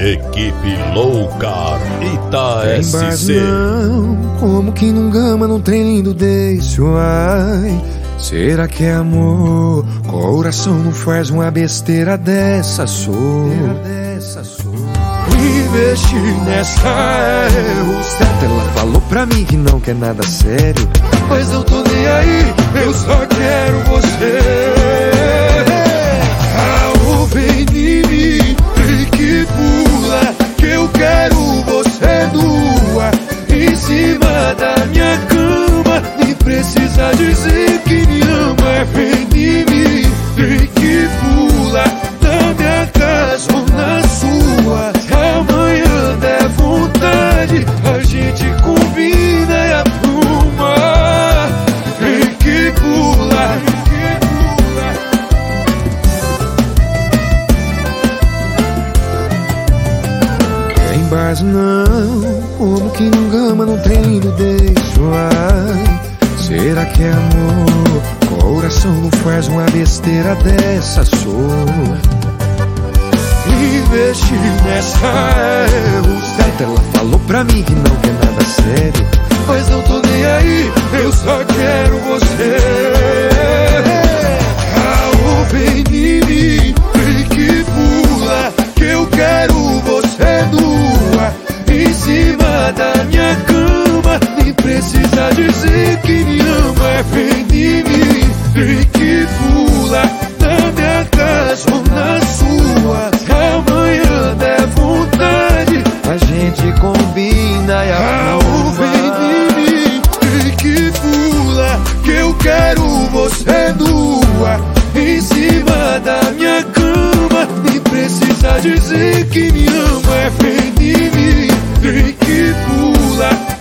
Equipe Louca Ita SC. Não, como que num gama não tem lindo desse? Ai, será que é amor? Coração não faz uma besteira dessa, sou. Investi nessa eu certo. Ela falou pra mim que não quer nada sério, mas eu tô nem aí, eu só quero você. Vem em mim e que pula, que eu quero você nua em cima da minha cama. Nem precisa dizer que me ama. Vem em mim e que pula na minha casa ou na sua. Amanhã der vontade, a gente combina e apruma. Vem que pula. Mas não, como que num gama não tem lindo desse? Ai, será que é amor? Coração não faz uma besteira dessa, sou. Investi nessa eu certo. Ela falou pra mim que não quer nada sério, mas eu tô nem aí, eu só quero você. Vem em mim e que pula, que eu quero você nua em cima da minha cama. Nem precisa dizer que me ama. Vem em mim e que pula na minha casa ou na sua. Amanhã der vontade, a gente combina e arruma. Vem em mim e que pula, que eu quero você nua em cima da minha cama. Nem precisa dizer que me ama. Vem em mim e que pula